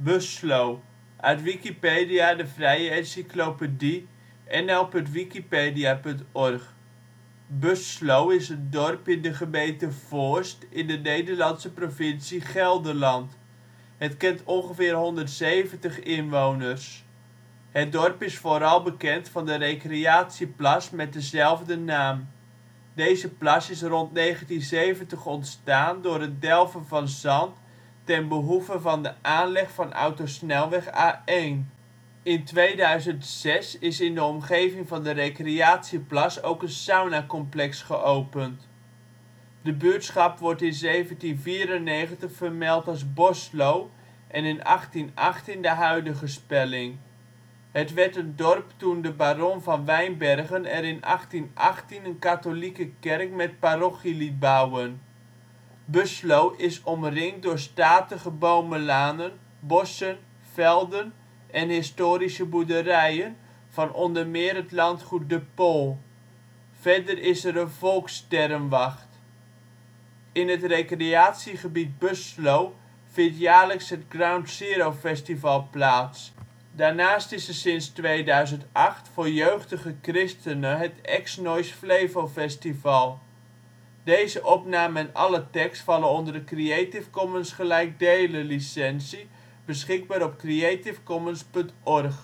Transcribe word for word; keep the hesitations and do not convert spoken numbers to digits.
Bussloo, uit Wikipedia, de vrije encyclopedie. N L punt wikipedia punt org. Bussloo is een dorp in de gemeente Voorst, in de Nederlandse provincie Gelderland. Het kent ongeveer honderdzeventig inwoners. Het dorp is vooral bekend van de recreatieplas met dezelfde naam. Deze plas is rond negentien zeventig ontstaan door het delven van zand ten behoeve van de aanleg van autosnelweg A één. In tweeduizend zes is in de omgeving van de recreatieplas ook een saunacomplex geopend. De buurtschap wordt in zeventien vierennegentig vermeld als Boslo en in achttien achttien de huidige spelling. Het werd een dorp toen de baron van Wijnbergen er in achttien achttien een katholieke kerk met parochie liet bouwen. Bussloo is omringd door statige bomenlanen, bossen, velden en historische boerderijen van onder meer het landgoed De Pol. Verder is er een volkssterrenwacht. In het recreatiegebied Bussloo vindt jaarlijks het Ground Zero Festival plaats. Daarnaast is er sinds tweeduizend acht voor jeugdige christenen het X-Noise Flevo Festival. Deze opname en alle tekst vallen onder de Creative Commons gelijkdelen licentie, beschikbaar op creativecommons punt org